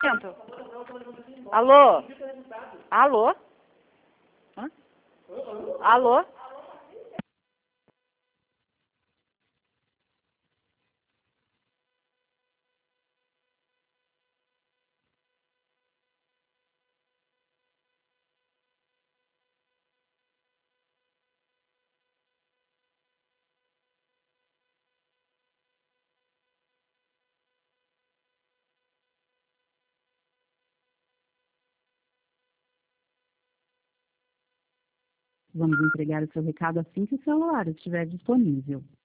atento. Alô? Alô? Hã? Alô? Vamos entregar o seu recado assim que o celular estiver disponível.